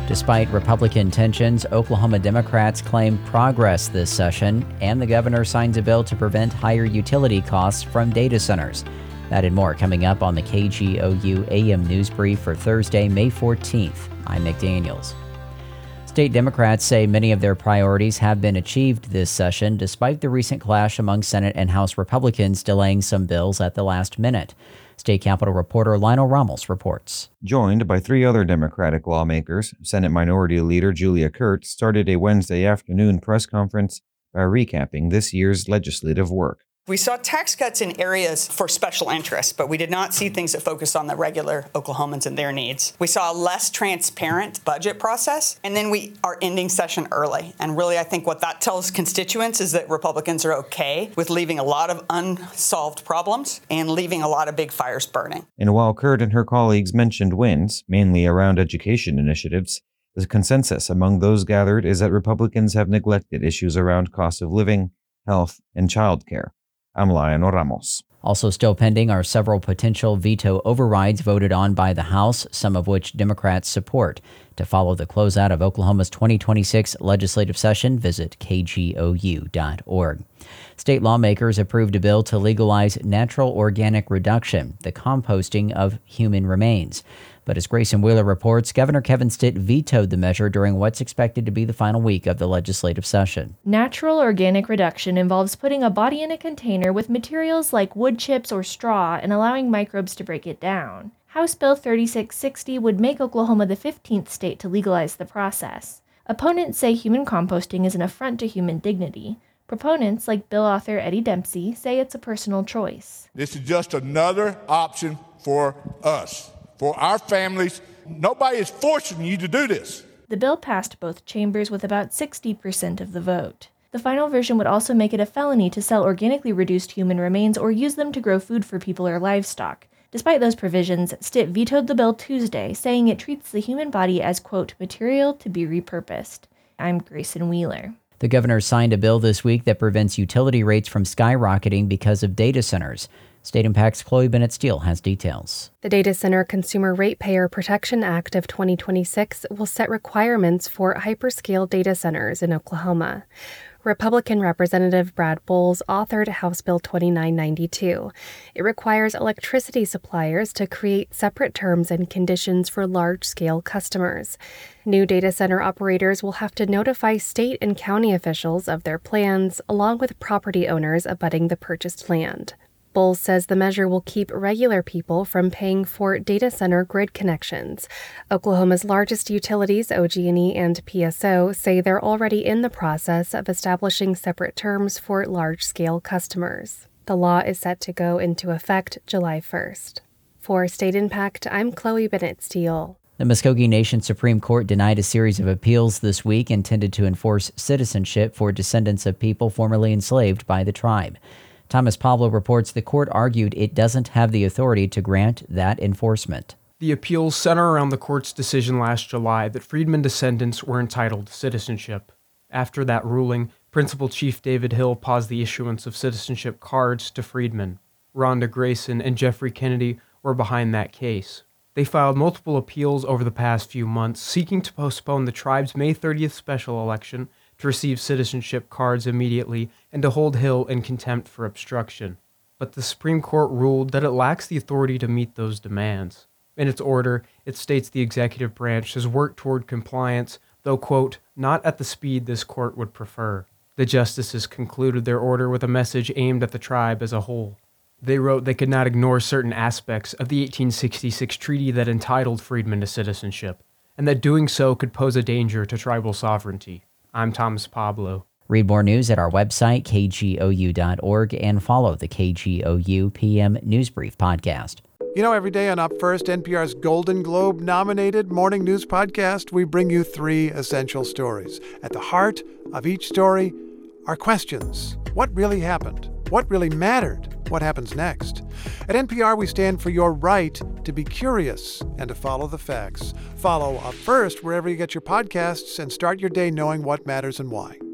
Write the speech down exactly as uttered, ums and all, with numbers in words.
Despite Republican tensions, Oklahoma Democrats claim progress this session, and the governor signs a bill to prevent higher utility costs from data centers. That and more coming up on the K G O U A M News Brief for Thursday, May fourteenth. I'm Nick Daniels. State Democrats say many of their priorities have been achieved this session, despite the recent clash among Senate and House Republicans delaying some bills at the last minute. State Capitol reporter Lionel Ramos reports. Joined by three other Democratic lawmakers, Senate Minority Leader Julia Kurt started a Wednesday afternoon press conference by recapping this year's legislative work. We saw tax cuts in areas for special interests, but we did not see things that focused on the regular Oklahomans and their needs. We saw a less transparent budget process, and then we are ending session early. And really, I think what that tells constituents is that Republicans are okay with leaving a lot of unsolved problems and leaving a lot of big fires burning. And while Kurt and her colleagues mentioned wins, mainly around education initiatives, the consensus among those gathered is that Republicans have neglected issues around cost of living, health, and child care. I'm Lionel Ramos. Also still pending are several potential veto overrides voted on by the House, some of which Democrats support. To follow the closeout of Oklahoma's twenty twenty-six legislative session, visit K G O U dot org. State lawmakers approved a bill to legalize natural organic reduction, the composting of human remains. But as Grayson Wheeler reports, Governor Kevin Stitt vetoed the measure during what's expected to be the final week of the legislative session. Natural organic reduction involves putting a body in a container with materials like wood chips or straw and allowing microbes to break it down. House Bill thirty-six sixty would make Oklahoma the fifteenth state to legalize the process. Opponents say human composting is an affront to human dignity. Proponents, like bill author Eddie Dempsey, say it's a personal choice. This is just another option for us. For our families, nobody is forcing you to do this. The bill passed both chambers with about sixty percent of the vote. The final version would also make it a felony to sell organically reduced human remains or use them to grow food for people or livestock. Despite those provisions, Stitt vetoed the bill Tuesday, saying it treats the human body as, quote, material to be repurposed. I'm Grayson Wheeler. The governor signed a bill this week that prevents utility rates from skyrocketing because of data centers. State Impact's Chloe Bennett-Steele has details. The Data Center Consumer Ratepayer Protection Act of twenty twenty-six will set requirements for hyperscale data centers in Oklahoma. Republican Representative Brad Bowles authored House Bill twenty-nine ninety-two. It requires electricity suppliers to create separate terms and conditions for large-scale customers. New data center operators will have to notify state and county officials of their plans, along with property owners abutting the purchased land. Bowles says the measure will keep regular people from paying for data center grid connections. Oklahoma's largest utilities, O G and E and P S O, say they're already in the process of establishing separate terms for large-scale customers. The law is set to go into effect July first. For State Impact, I'm Chloe Bennett-Steele. The Muskogee Nation Supreme Court denied a series of appeals this week intended to enforce citizenship for descendants of people formerly enslaved by the tribe. Thomas Pablo reports the court argued it doesn't have the authority to grant that enforcement. The appeals center around the court's decision last July that freedmen descendants were entitled to citizenship. After that ruling, Principal Chief David Hill paused the issuance of citizenship cards to freedmen. Rhonda Grayson and Jeffrey Kennedy were behind that case. They filed multiple appeals over the past few months, seeking to postpone the tribe's May thirtieth special election to receive citizenship cards immediately and to hold Hill in contempt for obstruction. But the Supreme Court ruled that it lacks the authority to meet those demands. In its order, it states the executive branch has worked toward compliance, though, quote, not at the speed this court would prefer. The justices concluded their order with a message aimed at the tribe as a whole. They wrote they could not ignore certain aspects of the eighteen sixty-six treaty that entitled freedmen to citizenship, and that doing so could pose a danger to tribal sovereignty. I'm Thomas Pablo. Read more news at our website, K G O U dot org, and follow the K G O U P M News Brief podcast. You know, every day on Up First, N P R's Golden Globe-nominated morning news podcast, we bring you three essential stories. At the heart of each story are questions. What really happened? What really mattered? What happens next? At N P R, we stand for your right to be curious and to follow the facts. Follow Up First wherever you get your podcasts and start your day knowing what matters and why.